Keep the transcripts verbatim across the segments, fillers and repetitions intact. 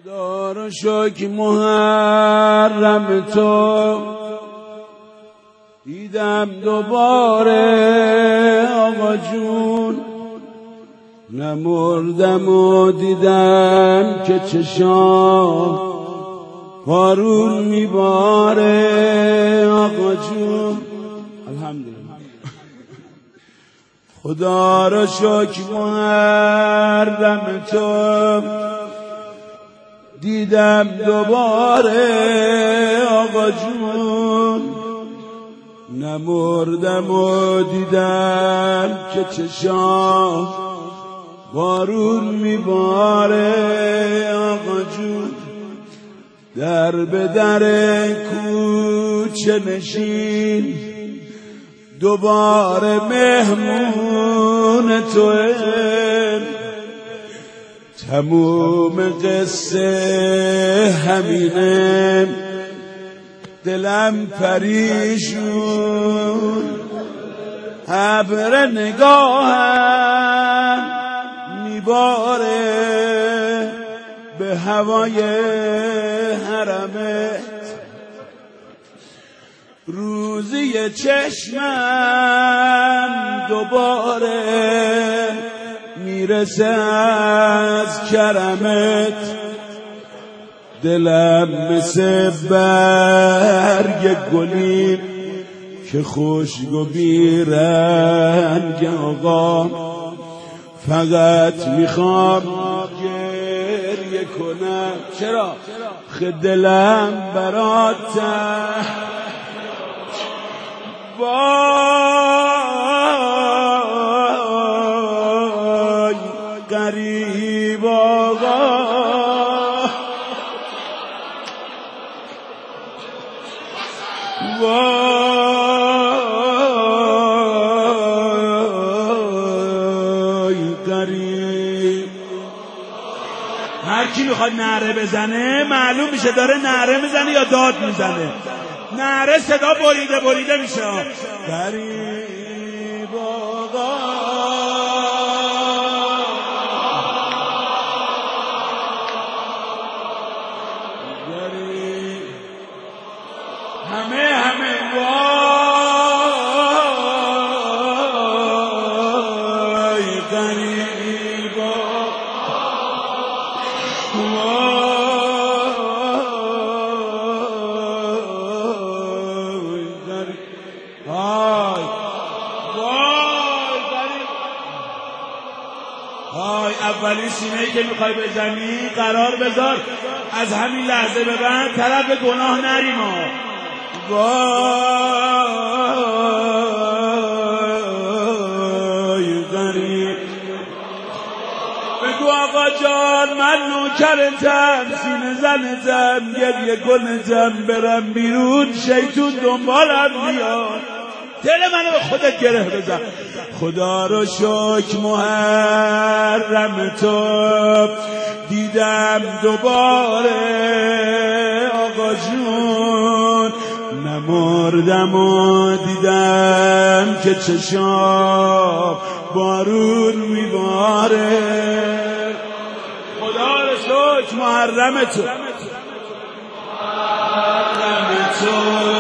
خدا رو شکر محرم تو دیدم دوباره آقا جون، نمردم و دیدم که چشام بارون میباره آقا جون. الحمدلله. خدا رو شکر محرم تو دیدم دوباره آقا جون، نمردم و دیدم که چشام بارون میباره آقا جون. در به در کوچه نشین دوباره مهمون توه، تموم قصه همینه، دلم پریشون، ابر نگاهم میباره به هوای حرمت، روزی چشمم دوباره میرسه از کرمت، دلم مثل برگ گلی که خشک و بیرنگ آقا، فقط میخوام گریه کنم. چرا؟ خه دلم برات وای غریب آقا، وای غریب. هر کی میخواد نعره بزنه معلوم میشه داره نعره میزنه یا داد میزنه. نعره صدا بریده بریده میشه. غریب آقا، غریب همه همه وای غریب اولی سینه‌ای که میخوای بزنی قرار بذار از همین لحظه به بعد طرف گناه نریم ها. وای غریب. بگو آقا جان من نوکرتم، سینه زنتم، گریه کنتم، برم بیرون شیطون دنبالم بیاد، دل منو به خودت گره بزن. خدا رو شکر محرم تو دیدم دوباره آقا جون، نمردم و دیدم که چشام بارون میباره. خدا رو شکر محرم تو محرم تو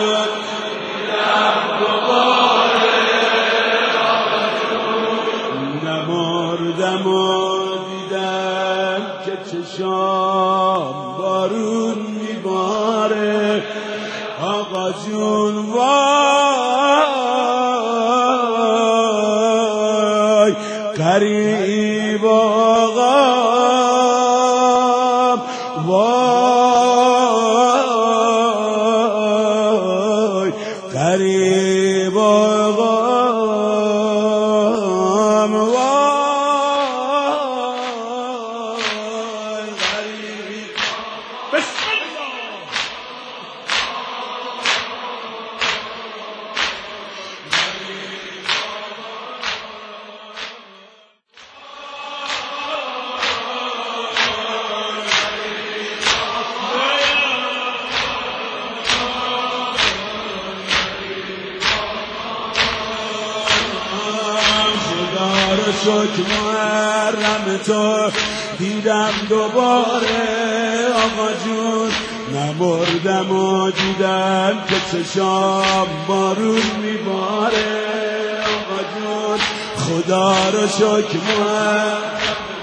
نمردم و دیدم که چشام بارون میباره آقا جون. وای غریب آقا، وای غریب آقا، شکر محرم تو دیدم دوباره آقا جون، نمردم و دیدم که چشام بارون میباره آقا جون، خدا رو شکر من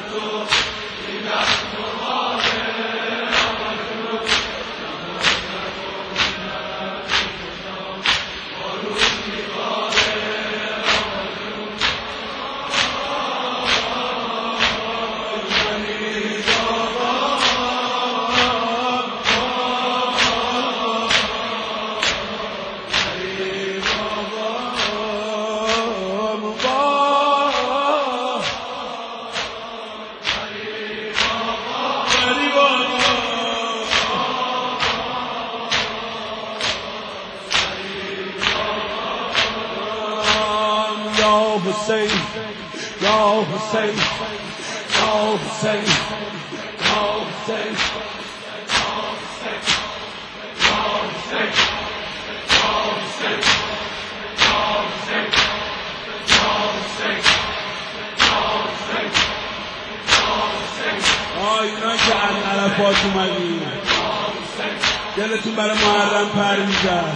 Hussein, Ya Hussein, Ya Hussein, Ya Hussein, Ya Hussein, Ya Hussein, Ya Hussein, Ya Hussein, Ya Hussein, Ya Hussein, Ya Hussein. آینا که از عرفات اومدی، دلتون برای محرم پر میزد.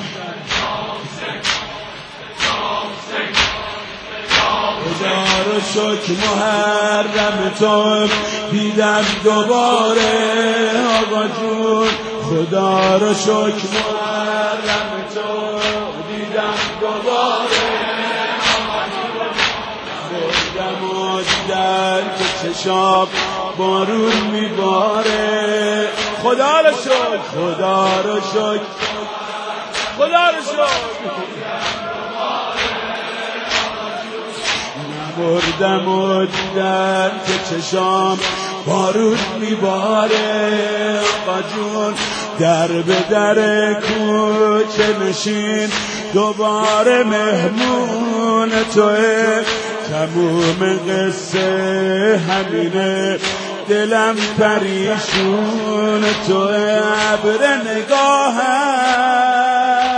خدا رو شکر محرم تو دیدم دوباره آقا جون، خدا رو شکر محرم تو دیدم دوباره آقا جون، بردم و دیدم که چشام بارون میباره. خدا رو شکر، خدا رو شکر، خدا رو شکر، بردم و دیدم که چشام بارون میباره آقا جون، در به در کوچه نشین دوباره مهمون توه، تموم قصه همینه دلم پریشون توه، ابر نگاهم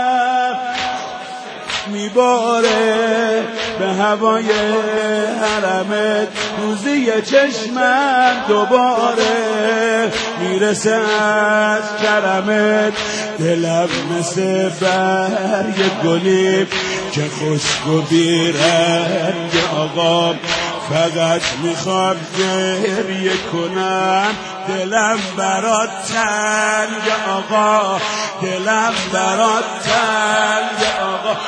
میباره به هوای حرمت، روزی چشمم دوباره میرسه از کرمت، دلم مثل برگ گلی که خشک و بیرنگ آقا، فقط میخوام گریه کنم، دلم برات تنگ آقا، دلم برات تنگ آقا.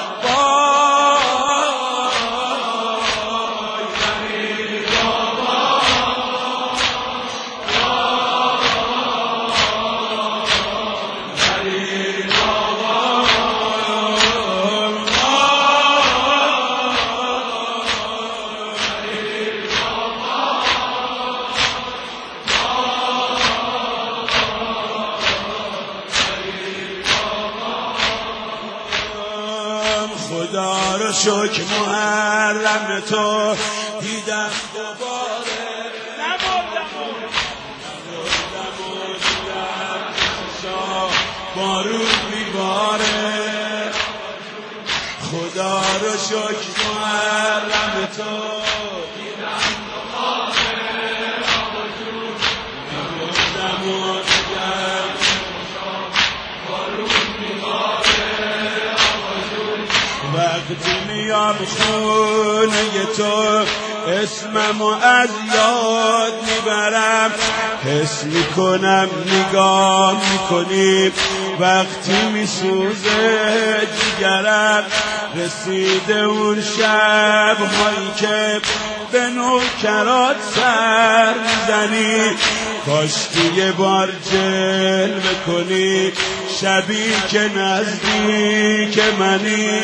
خدا رو شکر محرم تو دیدم دوباره، نمردم و نمردم و دیدم چشام بارون میباره. خدا رو شکر محرم تو دیدم دوباره آقا جون، نمردم و دیدم چشام بارون میباره. وقتی میام خونه تو اسممو از یاد میبرم، حس میکنم نگاه میکنی، وقتی میسوزه جگرم، رسیده اون شب هایی که به نوکرات سر میزنی، کاشکی یه بار جلوه کنی، شبی که نزدیک منی،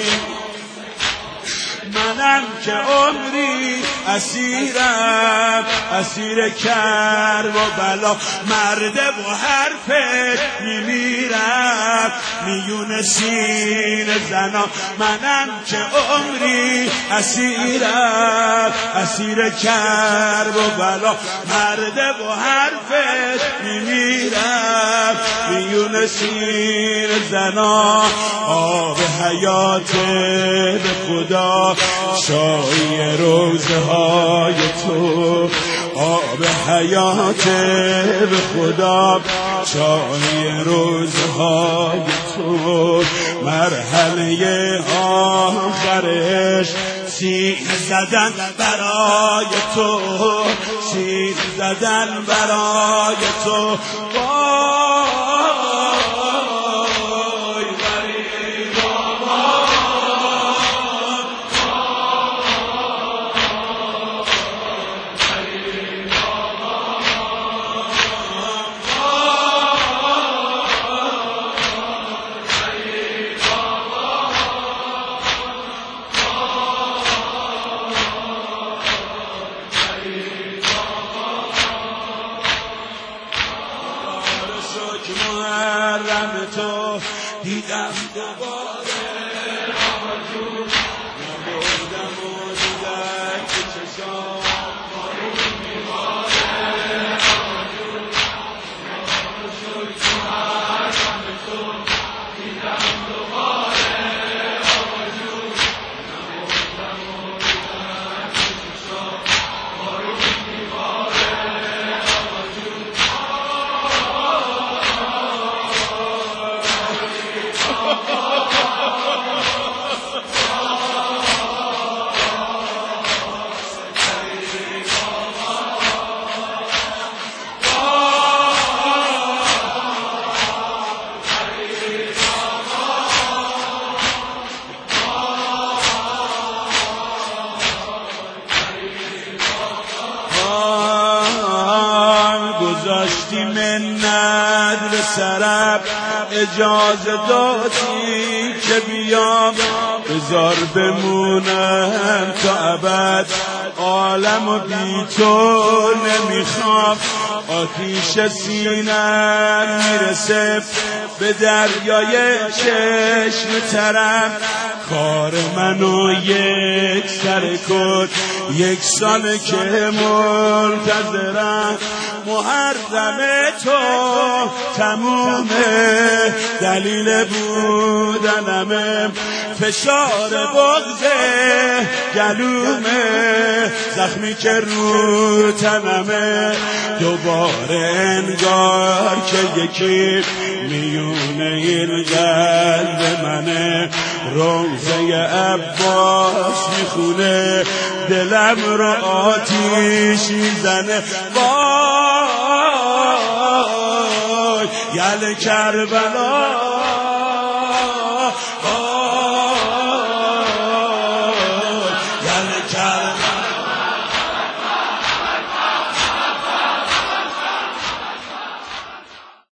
منم که عمری اسیرم، اسیر کرب و بلا، مرده و حرفت میمیرم، میون سین زنا، منم که عمری اسیرم، اسیر کرب و بلا، مرده و حرفت میمیرم، میون سین زنا، آب حیات به خدا شای روزه های تو، آب حیات به خدا چاری روزهای تو، مرحله آخرش سین زدن برای تو، سین زدن برای تو. محرم تو دیدم دوباره آمدون، نبردم و دیدم که چشام بارون میباره آمدون. شد محرم تو دیدم دوباره آمدون، نبردم و دیدم که چشام بارون میباره آمدون. گذاشتی منت به سرم، اجازه دادی که بیام، بذار بمونم تا ابد، عالم و بی تو نمیخوام. آتیش سینم میرسه به دریای چشم ترم، کار منو یک سر کن، یک ساله که منتظرم. محرم تو تمومه، دلیل بودنمه، فشار بغضه گلومه، زخمی که رو تنمه. دوباره انگار که یکی میونه این قلب منه، روزه عباس میخونه، دلم رو آتیش میزنه. وای گل کربلا